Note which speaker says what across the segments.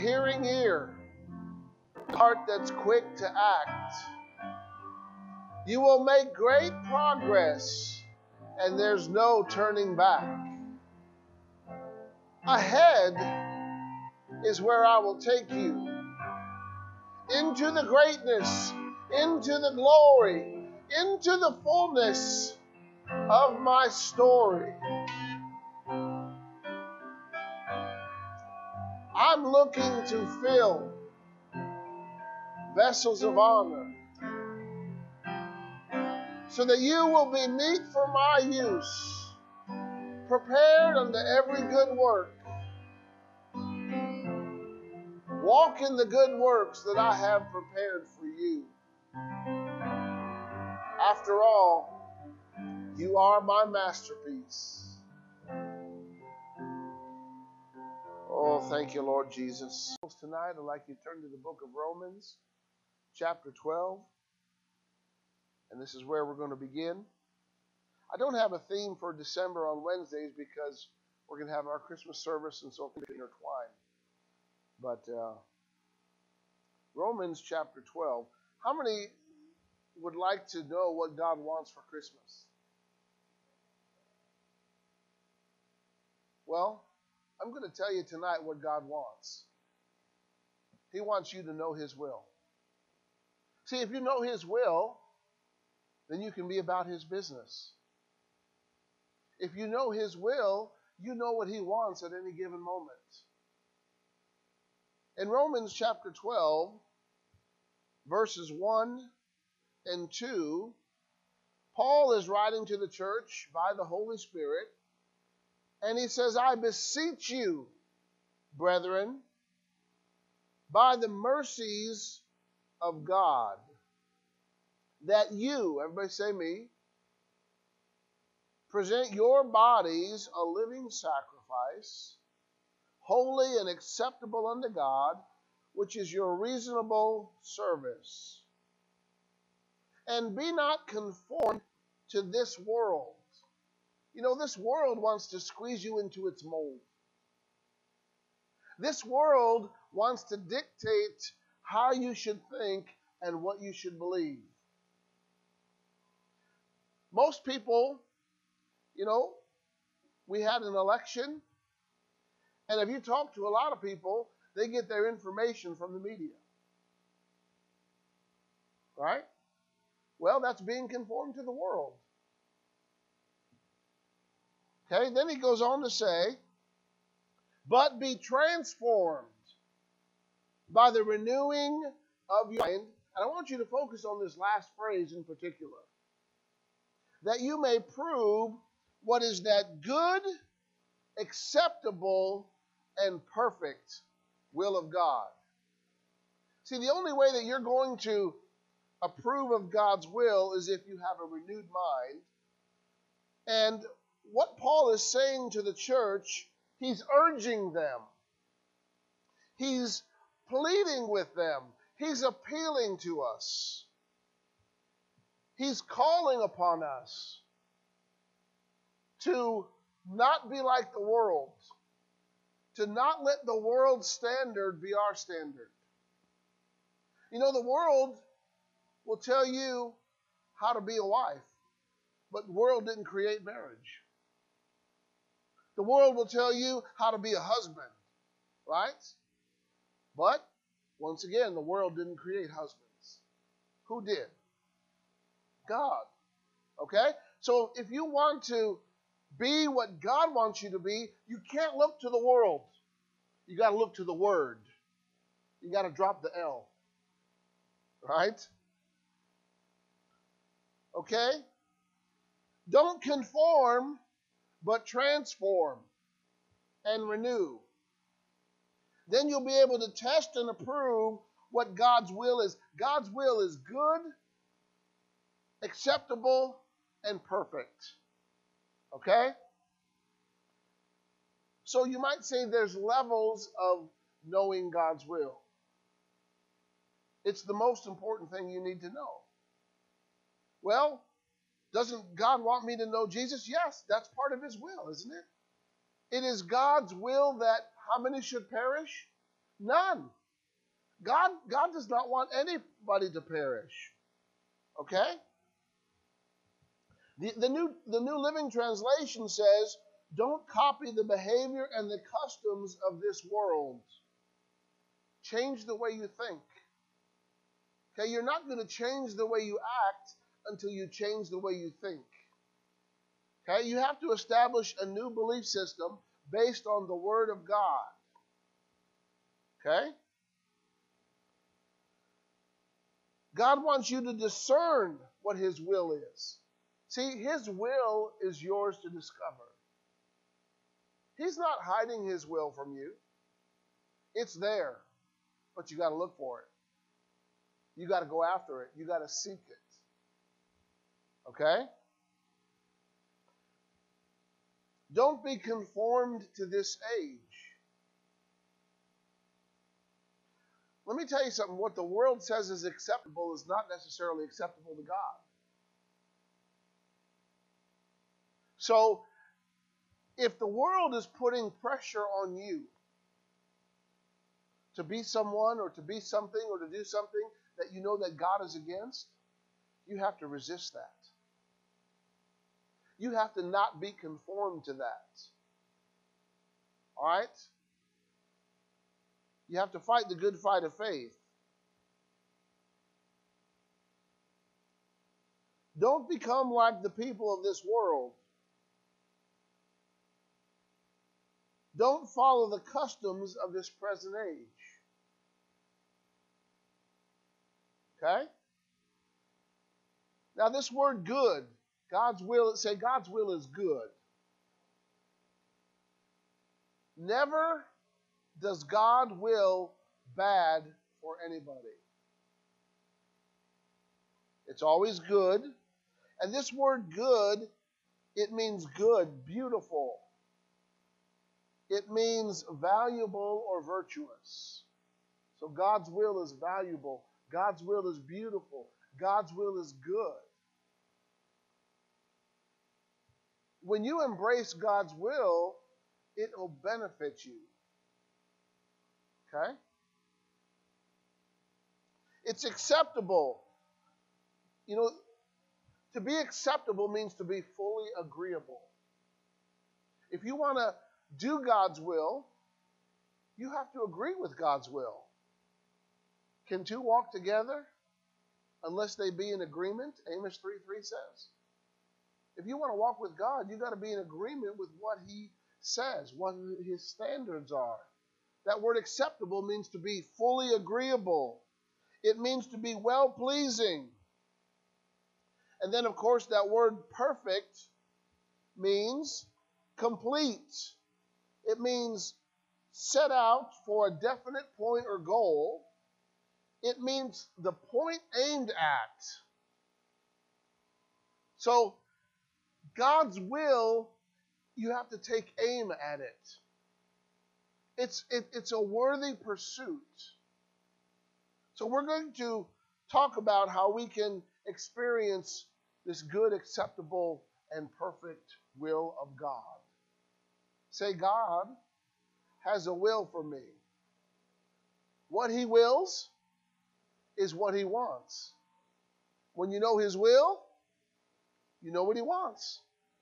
Speaker 1: hearing ear, heart that's quick to act. You will make great progress, and there's no turning back. Ahead is where I will take you, into the greatness, into the glory, into the fullness of my story. I'm looking to fill vessels of honor so that you will be meet for my use, prepared unto every good work. Walk in the good works that I have prepared for you. After all, you are my masterpiece. Oh, thank you, Lord Jesus. Tonight, I'd like you to turn to the book of Romans, chapter 12. And this is where we're going to begin. I don't have a theme for December on Wednesdays because we're going to have our Christmas service and so forth intertwined. But Romans chapter 12. How many would like to know what God wants for Christmas? Well, I'm going to tell you tonight what God wants. He wants you to know His will. See, if you know His will, then you can be about His business. If you know His will, you know what He wants at any given moment. In Romans chapter 12, verses 1 and 2, Paul is writing to the church by the Holy Spirit, and he says, I beseech you, brethren, by the mercies of God, that you, everybody say me, present your bodies a living sacrifice, holy and acceptable unto God, which is your reasonable service. And be not conformed to this world. You know, this world wants to squeeze you into its mold. This world wants to dictate how you should think and what you should believe. Most people, you know, we had an election, and if you talk to a lot of people, they get their information from the media. Right? Well, that's being conformed to the world. Okay, then he goes on to say, but be transformed by the renewing of your mind. And I want you to focus on this last phrase in particular. That you may prove what is that good, acceptable, and perfect will of God. See, the only way that you're going to approve of God's will is if you have a renewed mind. And what Paul is saying to the church, he's urging them. He's pleading with them. He's appealing to us. He's calling upon us to not be like the world, to not let the world's standard be our standard. You know, the world will tell you how to be a wife, but the world didn't create marriage. The world will tell you how to be a husband, right? But, once again, the world didn't create husbands. Who did? God. Okay? So if you want to be what God wants you to be, you can't look to the world. You got to look to the Word. You got to drop the L. Right? Okay? Don't conform, but transform and renew. Then you'll be able to test and approve what God's will is. God's will is good, acceptable, and perfect. Okay? So you might say there's levels of knowing God's will. It's the most important thing you need to know. Well, doesn't God want me to know Jesus? Yes, that's part of His will, isn't it? It is God's will that how many should perish? None. God does not want anybody to perish. Okay? The New Living Translation says, don't copy the behavior and the customs of this world. Change the way you think. Okay, you're not going to change the way you act until you change the way you think. Okay, you have to establish a new belief system based on the Word of God. Okay? God wants you to discern what His will is. See, His will is yours to discover. He's not hiding His will from you. It's there, but you got to look for it. You got to go after it. You got to seek it. Okay? Don't be conformed to this age. Let me tell you something. What the world says is acceptable is not necessarily acceptable to God. So, if the world is putting pressure on you to be someone or to be something or to do something that you know that God is against, you have to resist that. You have to not be conformed to that. All right? You have to fight the good fight of faith. Don't become like the people of this world. Don't follow the customs of this present age. Okay? Now this word good, God's will, say God's will is good. Never does God will bad for anybody. It's always good. And this word good, it means good, beautiful. It means valuable or virtuous. So God's will is valuable. God's will is beautiful. God's will is good. When you embrace God's will, it will benefit you. Okay? It's acceptable. You know, to be acceptable means to be fully agreeable. If you want to do God's will, you have to agree with God's will. Can two walk together unless they be in agreement? Amos 3:3 says. If you want to walk with God, you've got to be in agreement with what He says, what His standards are. That word acceptable means to be fully agreeable. It means to be well-pleasing. And then, of course, that word perfect means complete. It means set out for a definite point or goal. It means the point aimed at. So, God's will, you have to take aim at it. It's a worthy pursuit. So we're going to talk about how we can experience this good, acceptable, and perfect will of God. Say, God has a will for me. What He wills is what He wants. When you know His will, you know what He wants.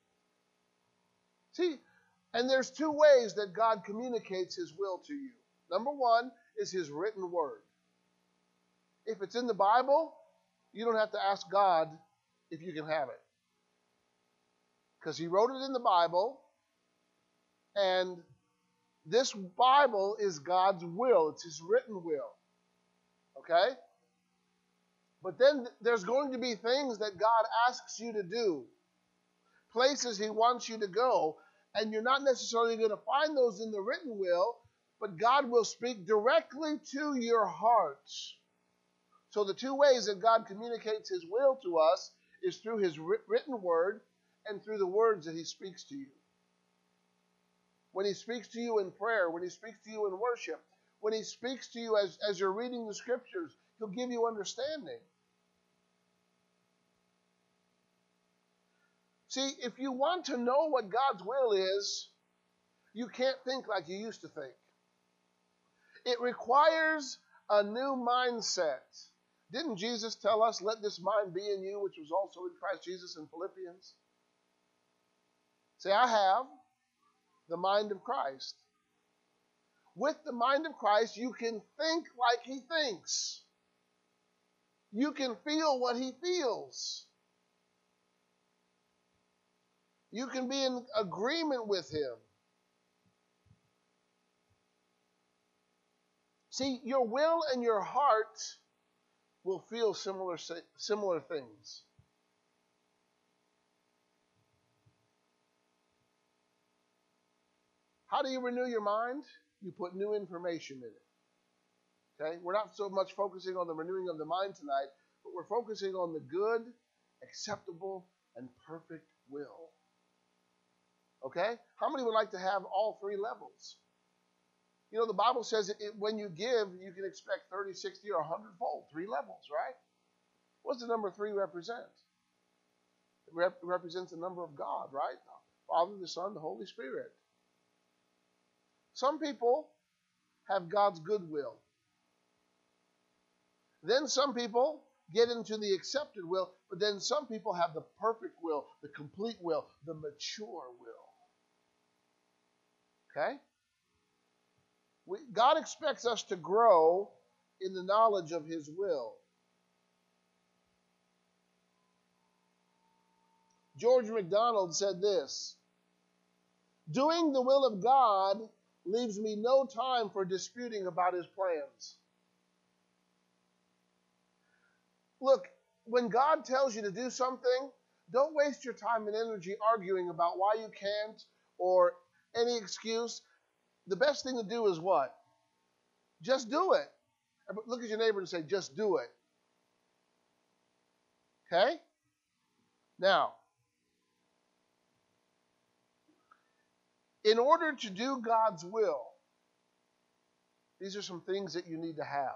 Speaker 1: See, and there's two ways that God communicates His will to you. Number one is His written word. If it's in the Bible, you don't have to ask God if you can have it. Because He wrote it in the Bible, and this Bible is God's will. It's His written will. Okay? But then there's going to be things that God asks you to do, places He wants you to go, and you're not necessarily going to find those in the written will, but God will speak directly to your heart. So the two ways that God communicates His will to us is through His written word and through the words that He speaks to you. When He speaks to you in prayer, when He speaks to you in worship, when He speaks to you as you're reading the Scriptures, He'll give you understanding. See, if you want to know what God's will is, you can't think like you used to think. It requires a new mindset. Didn't Jesus tell us, let this mind be in you, which was also in Christ Jesus in Philippians? Say, I have the mind of Christ. With the mind of Christ, you can think like he thinks. You can feel what he feels. You can be in agreement with him. See, your will and your heart will feel similar things. How do you renew your mind? You put new information in it. Okay? We're not so much focusing on the renewing of the mind tonight, but we're focusing on the good, acceptable, and perfect will. Okay? How many would like to have all three levels? You know, the Bible says when you give, you can expect 30, 60, or 100-fold. Three levels, right? What does the number 3 represent? It represents the number of God, right? The Father, the Son, the Holy Spirit. Some people have God's goodwill. Then some people get into the accepted will, but then some people have the perfect will, the complete will, the mature will. Okay? God expects us to grow in the knowledge of his will. George MacDonald said this, doing the will of God leaves me no time for disputing about his plans. Look, when God tells you to do something, don't waste your time and energy arguing about why you can't or any excuse. The best thing to do is what? Just do it. Look at your neighbor and say, just do it. Okay? Now, in order to do God's will, these are some things that you need to have.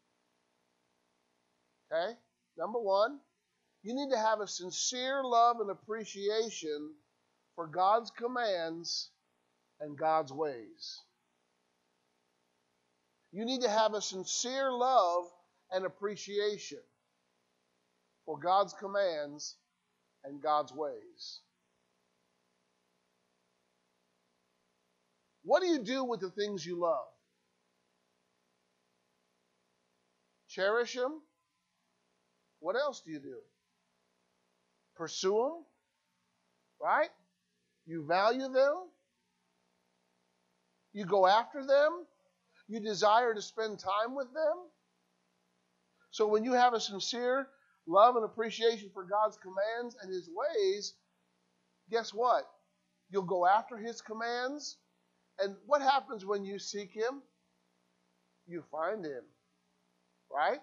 Speaker 1: Okay? Number 1, you need to have a sincere love and appreciation for God's commands and God's ways. You need to have a sincere love and appreciation for God's commands and God's ways. What do you do with the things you love? Cherish them? What else do you do? Pursue them? Right? You value them? You go after them? You desire to spend time with them? So when you have a sincere love and appreciation for God's commands and his ways, guess what? You'll go after his commands. And what happens when you seek him? You find him. Right?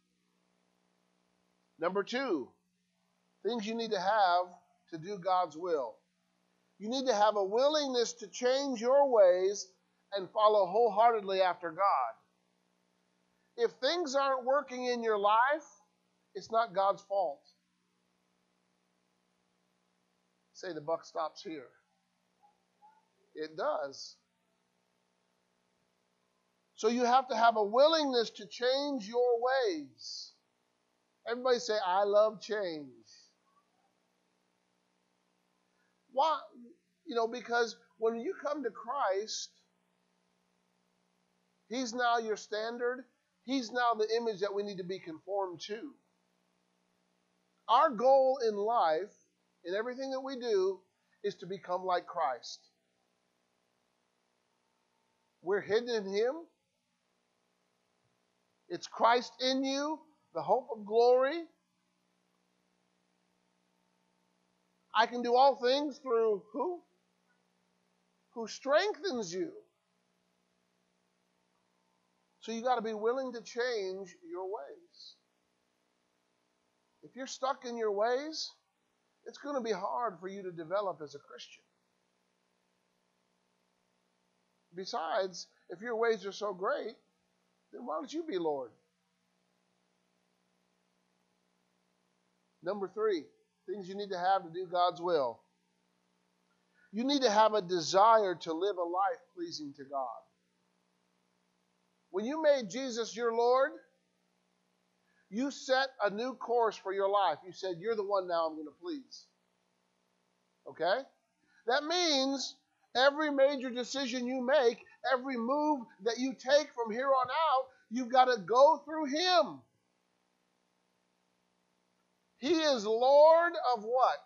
Speaker 1: Number 2, things you need to have to do God's will. You need to have a willingness to change your ways and follow wholeheartedly after God. If things aren't working in your life, it's not God's fault. Say the buck stops here. It does. So you have to have a willingness to change your ways. Everybody say, I love change. Why? You know, because when you come to Christ, he's now your standard. He's now the image that we need to be conformed to. Our goal in life, in everything that we do, is to become like Christ. We're hidden in him. It's Christ in you, the hope of glory. I can do all things through who? Who strengthens you. So you got to be willing to change your ways. If you're stuck in your ways, it's going to be hard for you to develop as a Christian. Besides, if your ways are so great, then why don't you be Lord? Number 3, things you need to have to do God's will. You need to have a desire to live a life pleasing to God. When you made Jesus your Lord, you set a new course for your life. You said, you're the one now I'm going to please. Okay? That means every major decision you make, every move that you take from here on out, you've got to go through Him. He is Lord of what?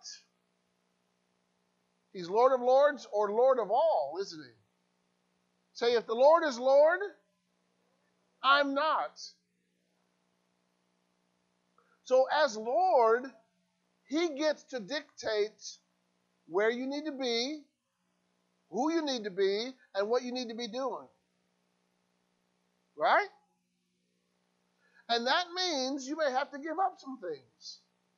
Speaker 1: He's Lord of Lords or Lord of all, isn't He? Say, if the Lord is Lord, I'm not. So as Lord, He gets to dictate where you need to be, who you need to be, and what you need to be doing. Right? And that means you may have to give up some things.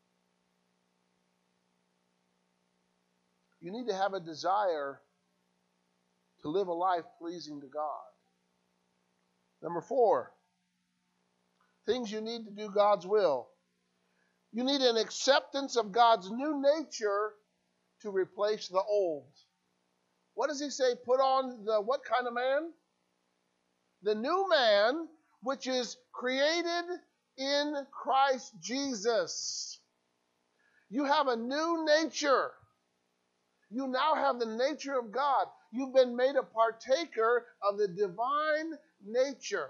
Speaker 1: You need to have a desire to live a life pleasing to God. Number 4, things you need to do God's will. You need an acceptance of God's new nature to replace the old. What does He say? Put on the what kind of man? The new man, which is created in Christ Jesus. You have a new nature. You now have the nature of God. You've been made a partaker of the divine nature.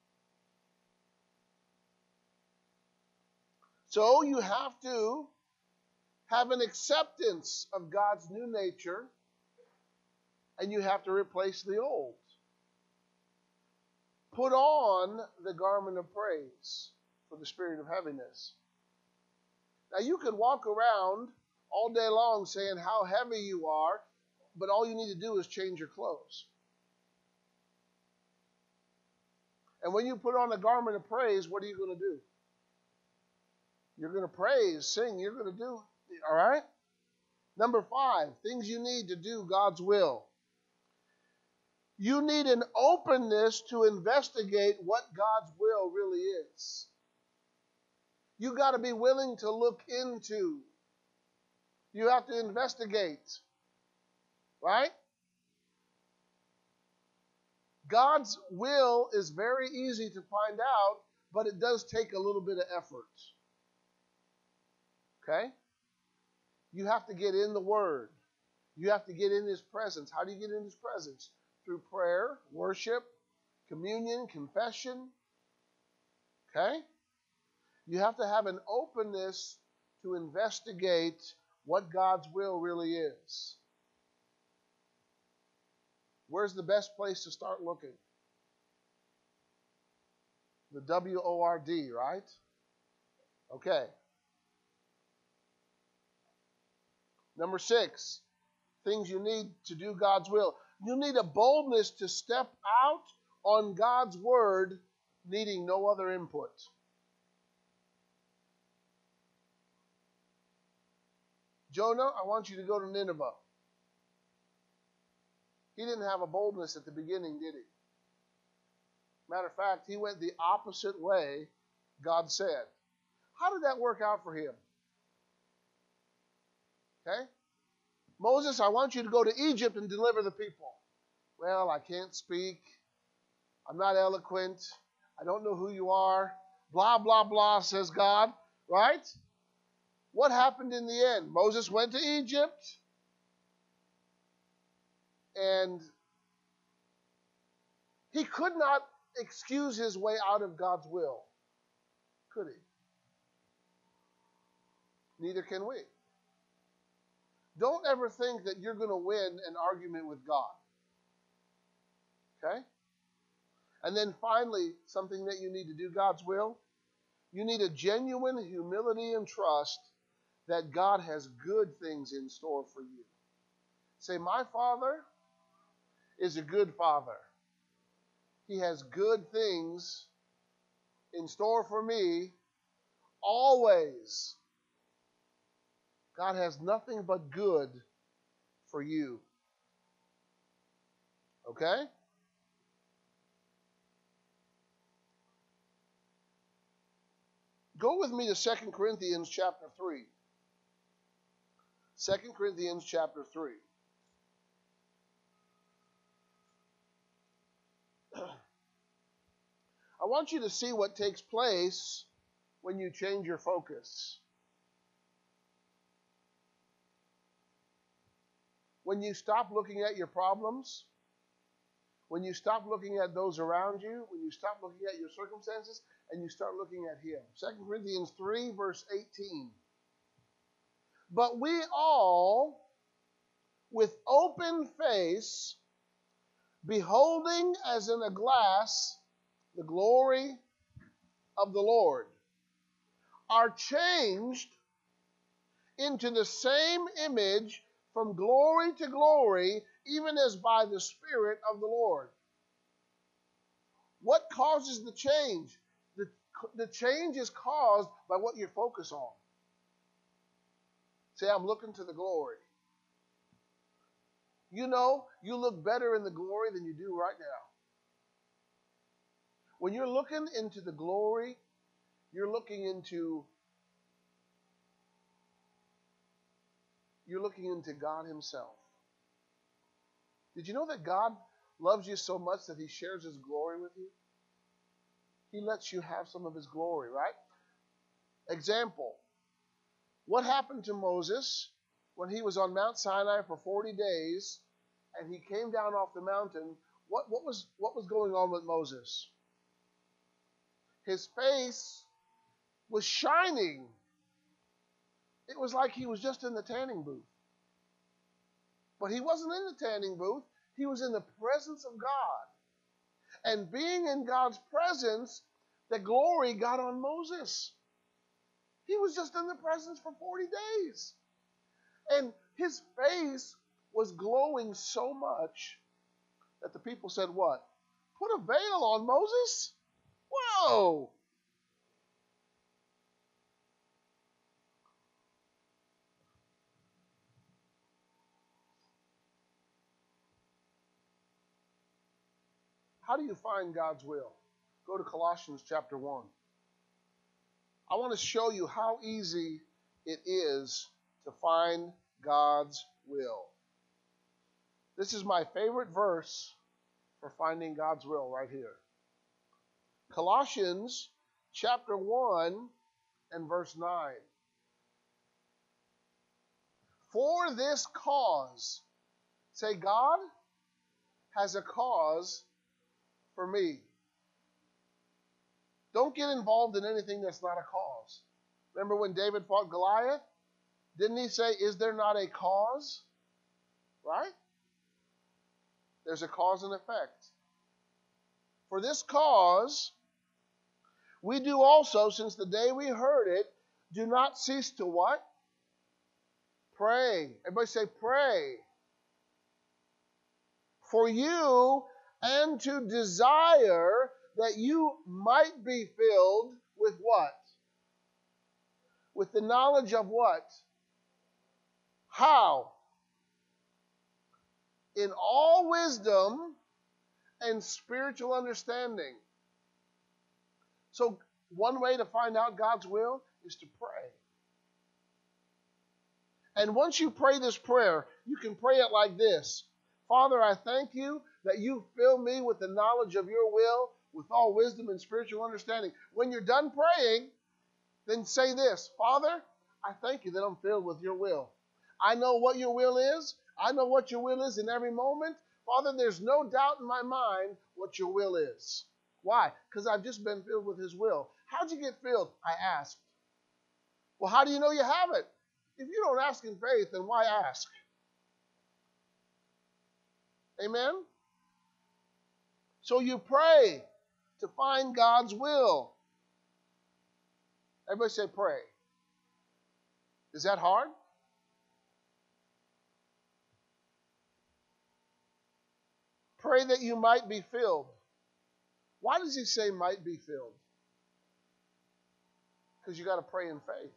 Speaker 1: So you have to have an acceptance of God's new nature, and you have to replace the old. Put on the garment of praise for the spirit of heaviness. Now you can walk around all day long saying how heavy you are, but all you need to do is change your clothes. And when you put on a garment of praise, what are you going to do? You're going to praise, sing, you're going to do, all right? Number 5, things you need to do God's will. You need an openness to investigate what God's will really is. You got to be willing to look into. You have to investigate. Right? God's will is very easy to find out, but it does take a little bit of effort. Okay? You have to get in the Word. You have to get in His presence. How do you get in His presence? Through prayer, worship, communion, confession. Okay? You have to have an openness to investigate what God's will really is. Where's the best place to start looking? The W-O-R-D, right? Okay. Number 6, things you need to do God's will. You need a boldness to step out on God's word, needing no other input. Jonah, I want you to go to Nineveh. He didn't have a boldness at the beginning, did he? Matter of fact, he went the opposite way God said. How did that work out for him? Okay? Moses, I want you to go to Egypt and deliver the people. Well, I can't speak. I'm not eloquent. I don't know who you are. Blah, blah, blah, says God. Right? What happened in the end? Moses went to Egypt, and he could not excuse his way out of God's will, could he? Neither can we. Don't ever think that you're going to win an argument with God. Okay? And then finally, something that you need to do God's will. You need a genuine humility and trust that God has good things in store for you. Say, my Father is a good Father. He has good things in store for me always. God has nothing but good for you. Okay? Go with me to 2 Corinthians chapter 3. 2 Corinthians chapter 3. I want you to see what takes place when you change your focus. When you stop looking at your problems, when you stop looking at those around you, when you stop looking at your circumstances, and you start looking at Him. 2 Corinthians 3, verse 18. But we all, with open face, beholding as in a glass the glory of the Lord, are changed into the same image from glory to glory, even as by the Spirit of the Lord. What causes the change? The change is caused by what you focus on. Say, I'm looking to the glory. You know, you look better in the glory than you do right now. When you're looking into the glory, you're looking into God Himself. Did you know that God loves you so much that He shares His glory with you? He lets you have some of His glory, right? Example. What happened to Moses when he was on Mount Sinai for 40 days and he came down off the mountain? What was going on with Moses? His face was shining. It was like he was just in the tanning booth. But he wasn't in the tanning booth. He was in the presence of God. And being in God's presence, the glory got on Moses. He was just in the presence for 40 days. And his face was glowing so much that the people said, what? Put a veil on Moses? Whoa! How do you find God's will? Go to Colossians chapter 1. I want to show you how easy it is to find God's will. This is my favorite verse for finding God's will right here. Colossians chapter 1 and verse 9. For this cause, say, God has a cause for me. Don't get involved in anything that's not a cause. Remember when David fought Goliath? Didn't he say, is there not a cause? Right? There's a cause and effect. For this cause, we do also, since the day we heard it, do not cease to what? Pray. Everybody say, pray. For you, and to desire that you might be filled with what? With the knowledge of what? How? In all wisdom and spiritual understanding. So, one way to find out God's will is to pray. And once you pray this prayer, you can pray it like this. Father, I thank you that you fill me with the knowledge of your will, with all wisdom and spiritual understanding. When you're done praying, then say this. Father, I thank you that I'm filled with your will. I know what your will is. I know what your will is in every moment. Father, there's no doubt in my mind what your will is. Why? Because I've just been filled with his will. How'd you get filled? I asked. Well, how do you know you have it? If you don't ask in faith, then why ask? Amen? So you pray to find God's will. Everybody say pray. Is that hard? Pray that you might be filled. Why does he say might be filled? Because you got to pray in faith.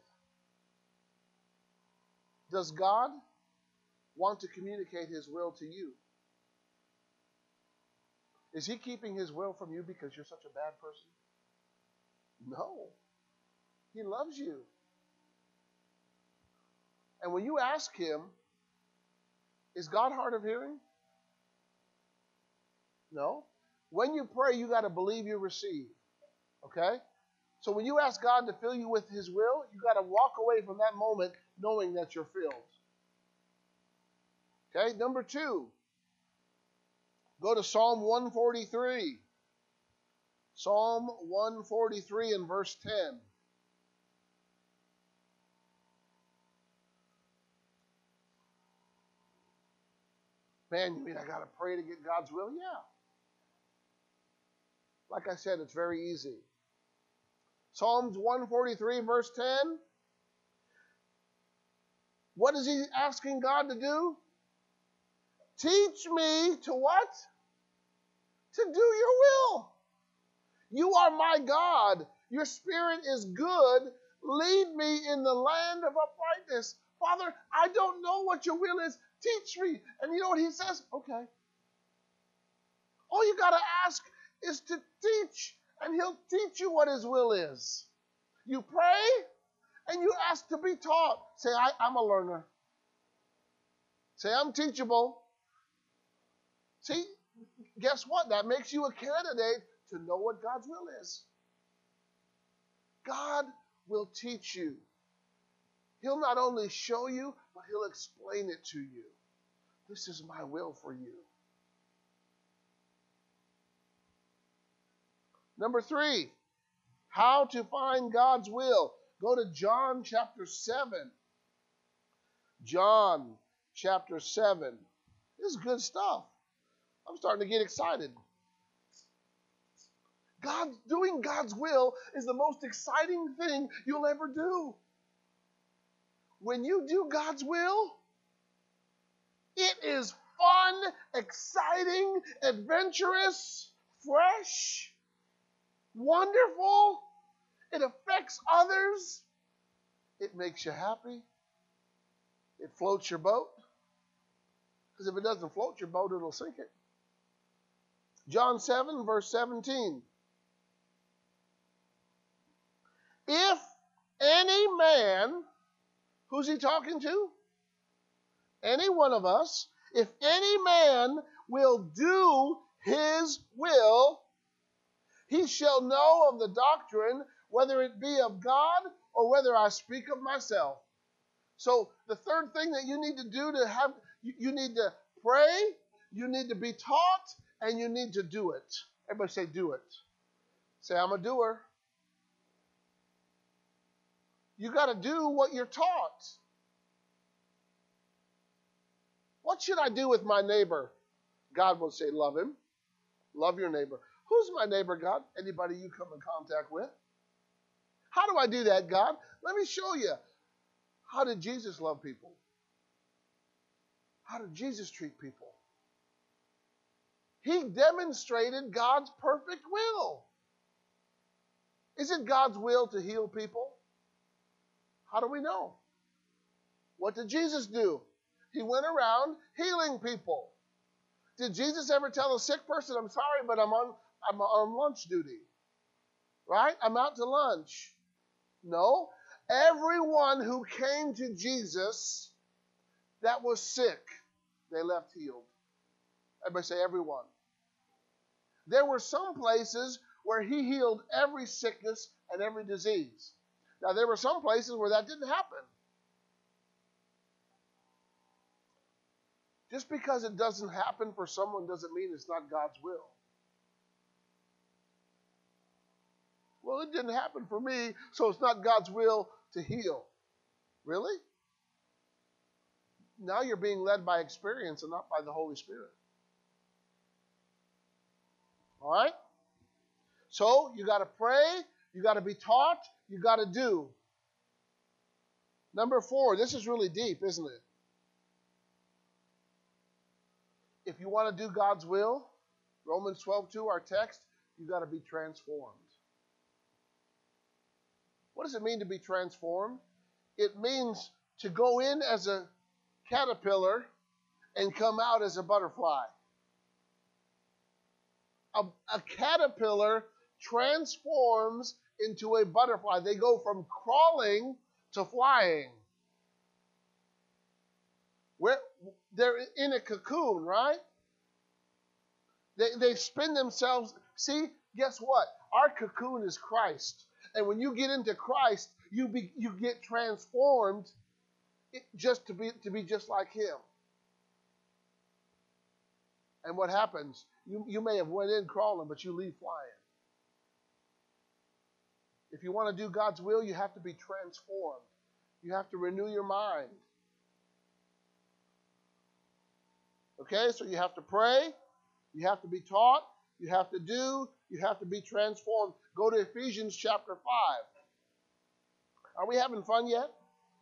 Speaker 1: Does God want to communicate his will to you? Is he keeping his will from you because you're such a bad person? No. He loves you. And when you ask him, is God hard of hearing? No. When you pray, you got to believe you receive. Okay? So when you ask God to fill you with His will, you got to walk away from that moment knowing that you're filled. Okay? Number 2, go to Psalm 143. Psalm 143 and verse 10. Man, you mean I got to pray to get God's will? Yeah. Like I said, it's very easy. Psalms 143 verse 10. What is he asking God to do? Teach me to what? To do your will. You are my God. Your spirit is good. Lead me in the land of uprightness. Father, I don't know what your will is. Teach me. And you know what he says? Okay. All you got to ask is to teach, and he'll teach you what his will is. You pray, and you ask to be taught. Say, I'm a learner. Say, I'm teachable. See, guess what? That makes you a candidate to know what God's will is. God will teach you. He'll not only show you, but he'll explain it to you. This is my will for you. Number 3, how to find God's will. Go to John chapter 7. John chapter 7. This is good stuff. I'm starting to get excited. Doing God's will is the most exciting thing you'll ever do. When you do God's will, it is fun, exciting, adventurous, fresh, wonderful. It affects others. It makes you happy. It floats your boat. Because if it doesn't float your boat, it'll sink it. John 7, verse 17. If any man, who's he talking to? Any one of us. If any man will do his will, he shall know of the doctrine, whether it be of God or whether I speak of myself. So the third thing that you need to do you need to pray, you need to be taught, and you need to do it. Everybody say do it. Say, I'm a doer. You got to do what you're taught. What should I do with my neighbor? God will say, love him. Love your neighbor. Who's my neighbor, God? Anybody you come in contact with. How do I do that, God? Let me show you. How did Jesus love people? How did Jesus treat people? He demonstrated God's perfect will. Is it God's will to heal people? How do we know? What did Jesus do? He went around healing people. Did Jesus ever tell a sick person, I'm sorry, but I'm on lunch duty? Right? I'm out to lunch. No. Everyone who came to Jesus that was sick, they left healed. Everybody say everyone. There were some places where he healed every sickness and every disease. Now, there were some places where that didn't happen. Just because it doesn't happen for someone doesn't mean it's not God's will. Well, it didn't happen for me, so it's not God's will to heal. Really? Now you're being led by experience and not by the Holy Spirit. All right? So you got to pray, you got to be taught, you got to do. Number 4, this is really deep, isn't it? If you want to do God's will, Romans 12:2, our text, you got to be transformed. What does it mean to be transformed? It means to go in as a caterpillar and come out as a butterfly. A caterpillar transforms into a butterfly. They go from crawling to flying. They're in a cocoon, right? They spin themselves. See, guess what? Our cocoon is Christ. And when you get into Christ, you get transformed just to be just like Him. And what happens? You may have went in crawling, but you leave flying. If you want to do God's will, you have to be transformed. You have to renew your mind. Okay, so you have to pray, you have to be taught, you have to do, you have to be transformed. Go to Ephesians chapter 5. Are we having fun yet?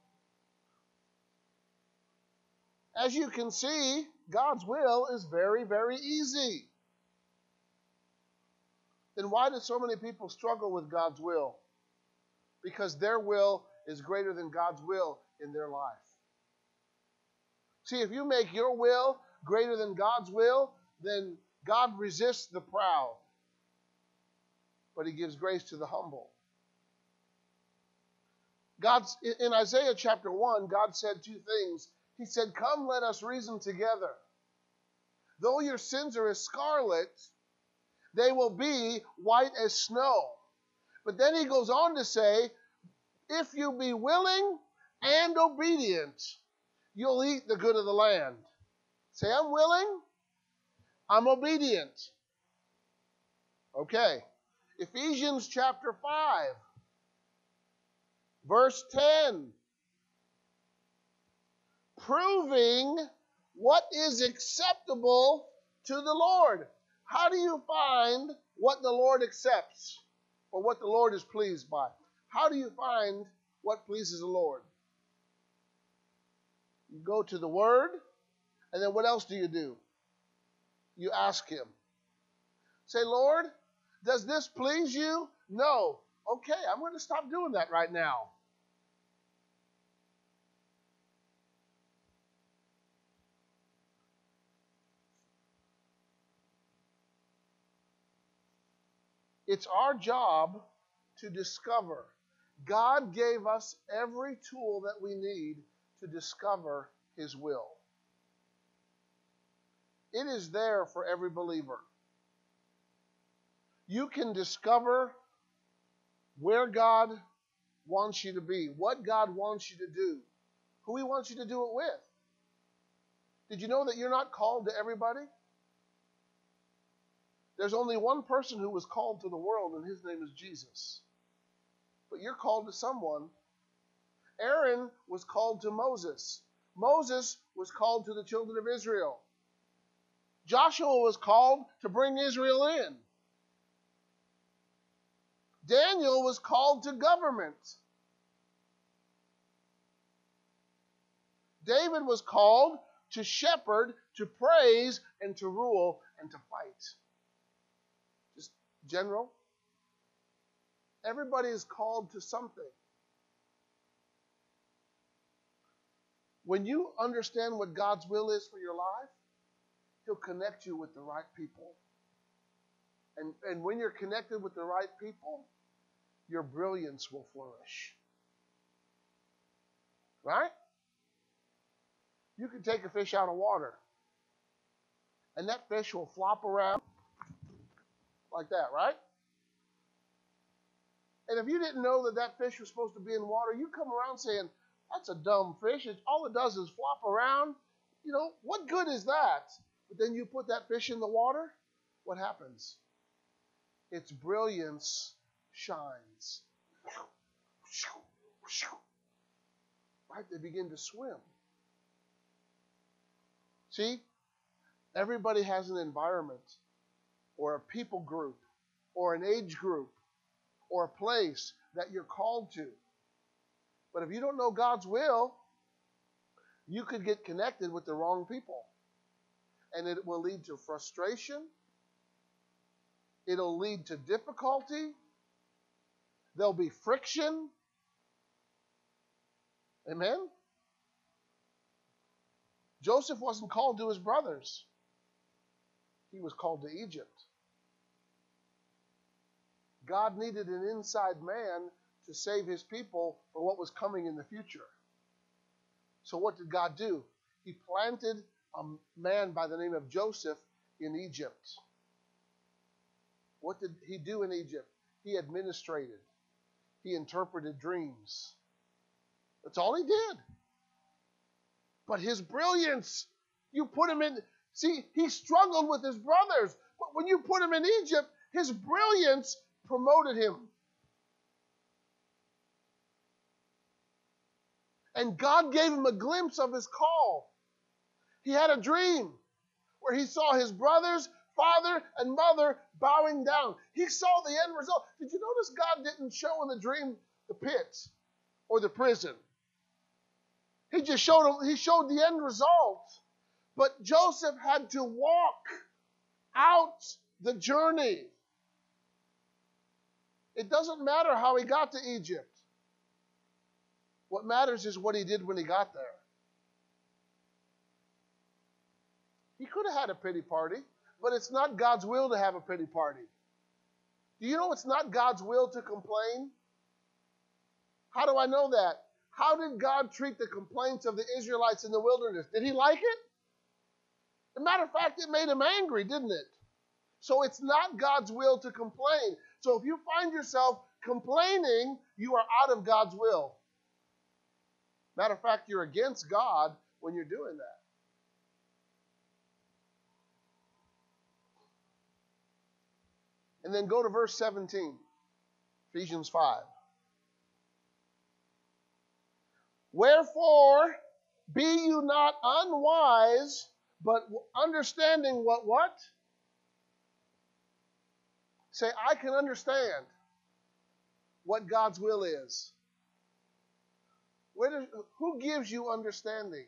Speaker 1: As you can see, God's will is very, very easy. Then why do so many people struggle with God's will? Because their will is greater than God's will in their life. See, if you make your will greater than God's will, then God resists the proud, but He gives grace to the humble. In Isaiah chapter 1, God said two things. He said, "Come, let us reason together. Though your sins are as scarlet, they will be white as snow." But then He goes on to say, "If you be willing and obedient, you'll eat the good of the land." Say, I'm willing, I'm obedient. Okay. Ephesians chapter 5, verse 10. Proving what is acceptable to the Lord. How do you find what the Lord accepts or what the Lord is pleased by? How do you find what pleases the Lord? You go to the Word, and then what else do? You ask Him. Say, "Lord, does this please you?" "No." "Okay, I'm going to stop doing that right now." It's our job to discover. God gave us every tool that we need to discover His will. It is there for every believer. You can discover where God wants you to be, what God wants you to do, who He wants you to do it with. Did you know that you're not called to everybody? There's only one person who was called to the world, and His name is Jesus. But you're called to someone. Aaron was called to Moses. Moses was called to the children of Israel. Joshua was called to bring Israel in. Daniel was called to government. David was called to shepherd, to praise, and to rule, and to fight. Just general. Everybody is called to something. When you understand what God's will is for your life, He'll connect you with the right people. And when you're connected with the right people, your brilliance will flourish. Right? You can take a fish out of water, and that fish will flop around like that, right? And if you didn't know that that fish was supposed to be in water, you come around saying, "That's a dumb fish. All it does is flop around. You know, what good is that?" But then you put that fish in the water, what happens? Its brilliance shines. Right? They begin to swim. See? Everybody has an environment or a people group or an age group or a place that you're called to. But if you don't know God's will, you could get connected with the wrong people. And it will lead to frustration. It'll lead to difficulty. There'll be friction. Amen? Joseph wasn't called to his brothers. He was called to Egypt. God needed an inside man to save His people for what was coming in the future. So what did God do? He planted a man by the name of Joseph in Egypt. What did he do in Egypt? He administrated. He interpreted dreams. That's all he did. But his brilliance, you put him in, see, he struggled with his brothers. But when you put him in Egypt, his brilliance promoted him. And God gave him a glimpse of his call. He had a dream where he saw his brothers, father, and mother bowing down. He saw the end result. Did you notice God didn't show in the dream the pit or the prison? He just showed the end result. But Joseph had to walk out the journey. It doesn't matter how he got to Egypt. What matters is what he did when he got there. He could have had a pity party, but it's not God's will to have a pity party. Do you know it's not God's will to complain? How do I know that? How did God treat the complaints of the Israelites in the wilderness? Did he like it? As a matter of fact, it made him angry, didn't it? So it's not God's will to complain. So if you find yourself complaining, you are out of God's will. Matter of fact, you're against God when you're doing that. And then go to verse 17, Ephesians 5. Wherefore, be you not unwise, but understanding what? Say, I can understand what God's will is. Who gives you understanding?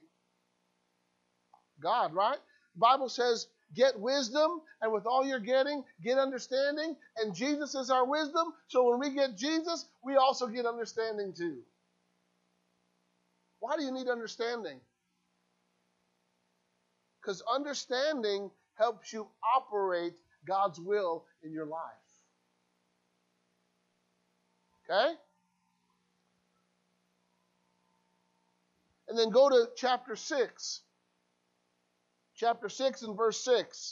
Speaker 1: God, right? The Bible says, get wisdom, and with all you're getting, get understanding. And Jesus is our wisdom. So when we get Jesus, we also get understanding too. Why do you need understanding? Because understanding helps you operate God's will in your life. Okay? And then go to chapter 6. Chapter 6 and verse 6.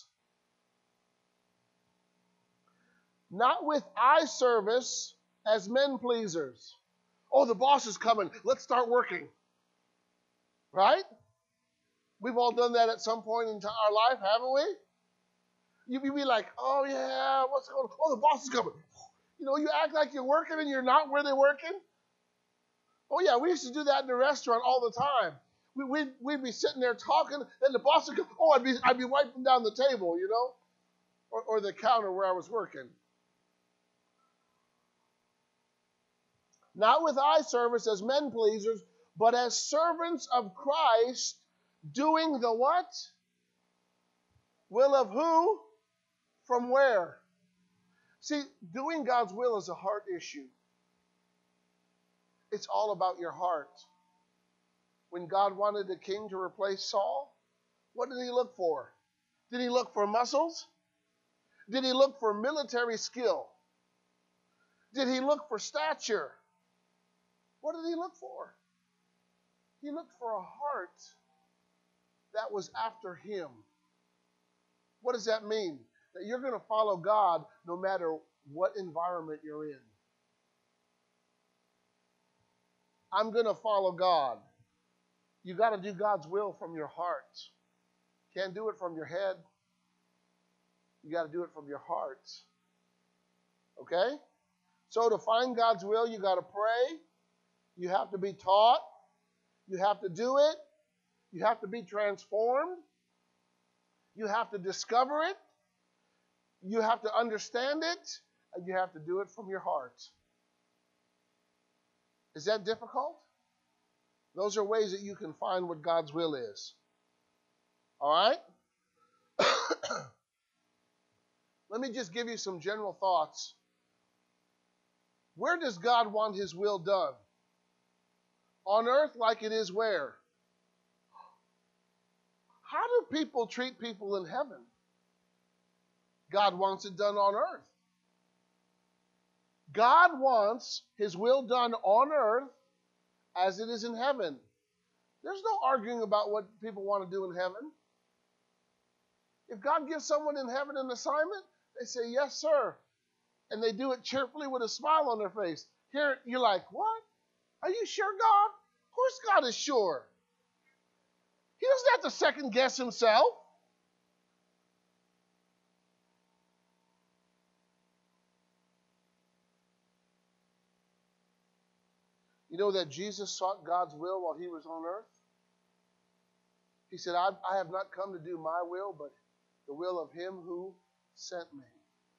Speaker 1: Not with eye service as men pleasers. Oh, the boss is coming. Let's start working. Right? We've all done that at some point in our life, haven't we? You'd be like, oh yeah, what's going on? Oh, the boss is coming. You know, you act like you're working and you're not really working. Oh yeah, we used to do that in the restaurant all the time. We'd be sitting there talking, and the boss would go, oh, I'd be wiping down the table, you know, or the counter where I was working. Not with eye service as men pleasers, but as servants of Christ, doing the what? Will of who? From where? See, doing God's will is a heart issue. It's all about your heart. When God wanted a king to replace Saul, what did he look for? Did he look for muscles? Did he look for military skill? Did he look for stature? What did he look for? He looked for a heart that was after him. What does that mean? That you're going to follow God no matter what environment you're in. I'm going to follow God. You got to do God's will from your heart. Can't do it from your head. You got to do it from your heart. Okay? So to find God's will, you got to pray. You have to be taught. You have to do it. You have to be transformed. You have to discover it. You have to understand it. And you have to do it from your heart. Is that difficult? Those are ways that you can find what God's will is. All right? Let me just give you some general thoughts. Where does God want his will done? On earth like it is where? How do people treat people in heaven? God wants it done on earth. God wants his will done on earth as it is in heaven. There's no arguing about what people want to do in heaven. If God gives someone in heaven an assignment, they say, yes, sir. And they do it cheerfully with a smile on their face. Here, you're like, what? Are you sure, God? Of course God is sure. He doesn't have to second guess himself. You know that Jesus sought God's will while he was on earth? He said, I have not come to do my will, but the will of him who sent me.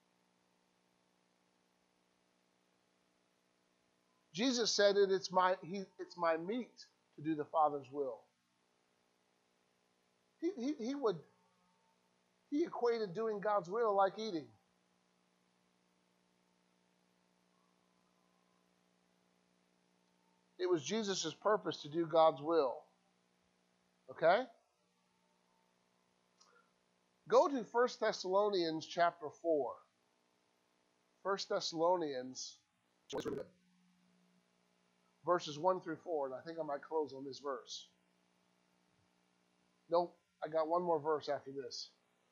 Speaker 1: Jesus said it's my meat to do the Father's will. He equated doing God's will like eating. It was Jesus' purpose to do God's will. Okay? Go to 1 Thessalonians chapter 4. 1 Thessalonians verses 1 through 4, and I think I might close on this verse. Nope, I got one more verse after this.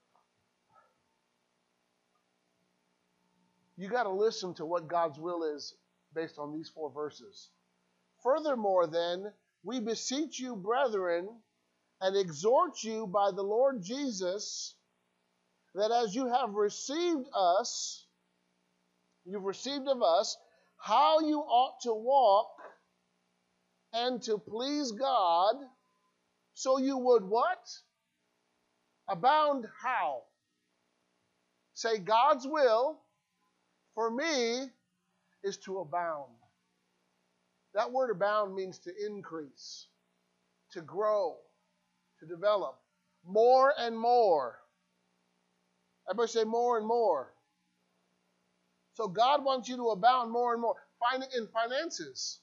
Speaker 1: You got to listen to what God's will is based on these 4 verses. Furthermore, then, we beseech you, brethren, and exhort you by the Lord Jesus, that as you have received us, you've received of us, how you ought to walk and to please God, so you would what? Abound how? Say, God's will for me is to abound. That word abound means to increase, to grow, to develop. More and more. Everybody say more and more. So God wants you to abound more and more. In finances.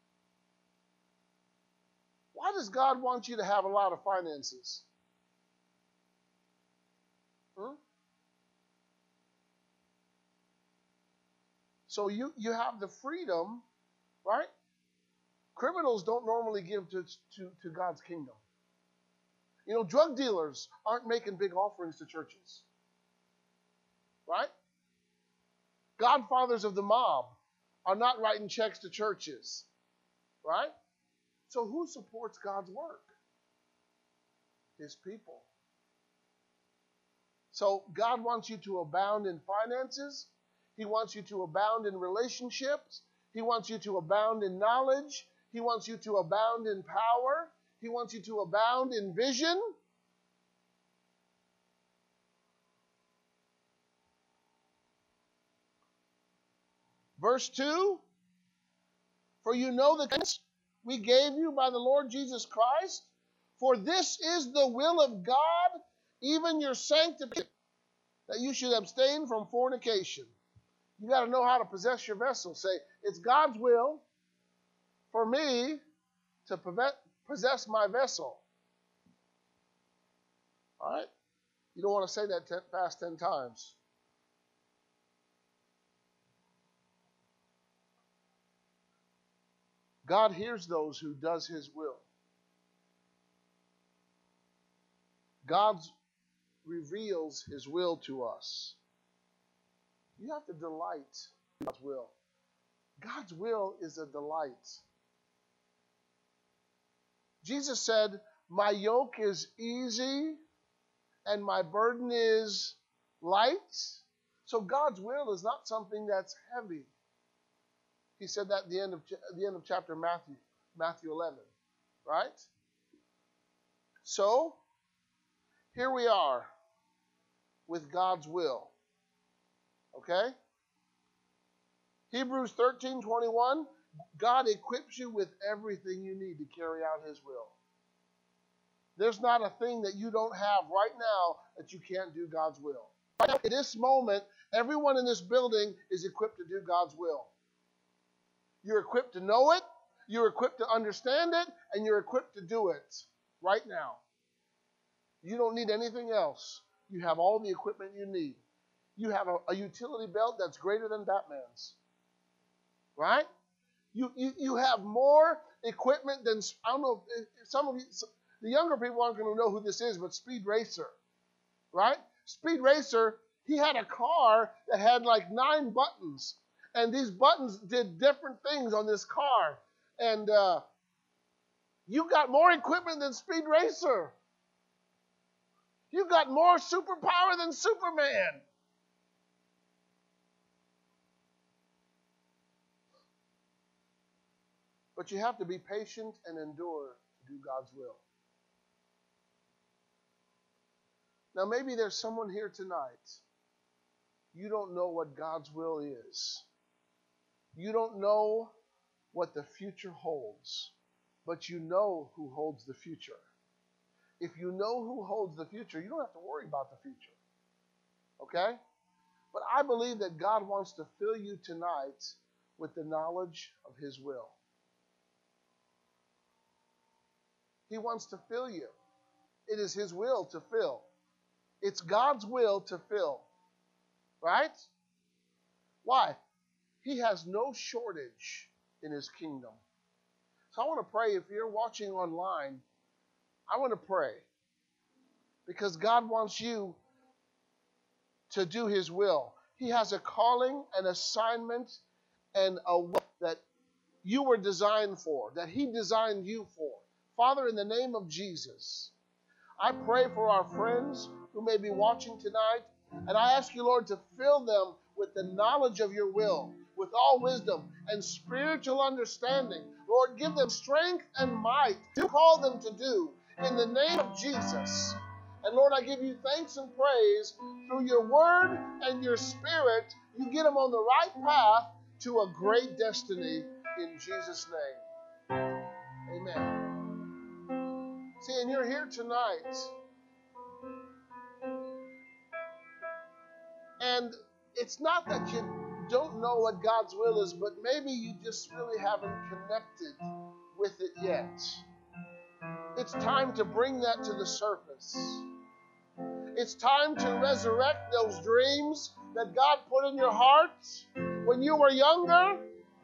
Speaker 1: Why does God want you to have a lot of finances? So you have the freedom, right? Criminals don't normally give to God's kingdom. You know, drug dealers aren't making big offerings to churches. Right? Godfathers of the mob are not writing checks to churches. Right? So who supports God's work? His people. So God wants you to abound in finances. He wants you to abound in relationships. He wants you to abound in knowledge. He wants you to abound in power. He wants you to abound in vision. Verse 2, for you know the things we gave you by the Lord Jesus Christ, for this is the will of God, even your sanctification, that you should abstain from fornication. You got to know how to possess your vessel. Say, it's God's will for me to possess my vessel. All right? You don't want to say that fast 10 times. God hears those who does his will. God reveals his will to us. You have to delight in God's will. God's will is a delight. Jesus said, my yoke is easy and my burden is light. So God's will is not something that's heavy. He said that at the end of chapter Matthew 11, right? So, here we are with God's will. Okay? Hebrews 13:21, God equips you with everything you need to carry out his will. There's not a thing that you don't have right now that you can't do God's will. Right now, in this moment, everyone in this building is equipped to do God's will. You're equipped to know it, you're equipped to understand it, and you're equipped to do it right now. You don't need anything else. You have all the equipment you need. You have a utility belt that's greater than Batman's. Right? You have more equipment than, I don't know, some of you, the younger people aren't going to know who this is, but Speed Racer. Right? Speed Racer He had a car that had like 9 buttons. And these buttons did different things on this car. And you got more equipment than Speed Racer. You got more superpower than Superman. But you have to be patient and endure to do God's will. Now, maybe there's someone here tonight. You don't know what God's will is. You don't know what the future holds. But you know who holds the future. If you know who holds the future, you don't have to worry about the future. Okay? But I believe that God wants to fill you tonight with the knowledge of His will. He wants to fill you. It is His will to fill. It's God's will to fill. Right? Why? He has no shortage in His kingdom. So I want to pray, if you're watching online, I want to pray. Because God wants you to do His will. He has a calling, an assignment, and a will that you were designed for, that He designed you for. Father, in the name of Jesus, I pray for our friends who may be watching tonight, and I ask you, Lord, to fill them with the knowledge of your will, with all wisdom and spiritual understanding. Lord, give them strength and might to call them to do in the name of Jesus. And Lord, I give you thanks and praise through your word and your spirit. You get them on the right path to a great destiny in Jesus' name. Amen. See, and you're here tonight. And it's not that you don't know what God's will is, but maybe you just really haven't connected with it yet. It's time to bring that to the surface. It's time to resurrect those dreams that God put in your heart when you were younger.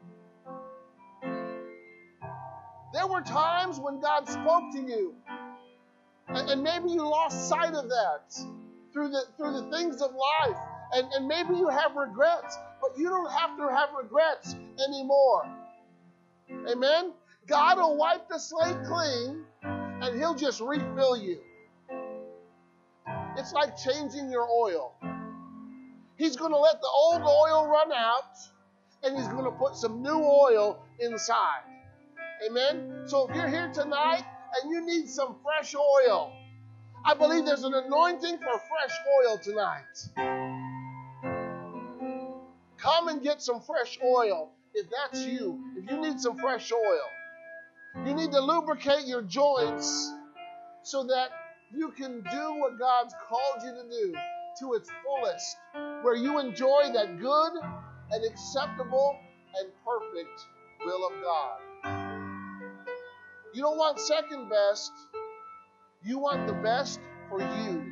Speaker 1: There were times when God spoke to you, and maybe you lost sight of that through the things of life. And maybe you have regrets, but you don't have to have regrets anymore. Amen? God will wipe the slate clean, and He'll just refill you. It's like changing your oil. He's going to let the old oil run out, and He's going to put some new oil inside. Amen? So if you're here tonight and you need some fresh oil, I believe there's an anointing for fresh oil tonight. Come and get some fresh oil if that's you. If you need some fresh oil. You need to lubricate your joints so that you can do what God's called you to do to its fullest, where you enjoy that good and acceptable and perfect will of God. You don't want second best. You want the best for you.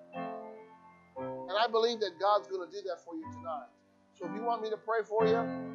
Speaker 1: And I believe that God's going to do that for you tonight. So if you want me to pray for you,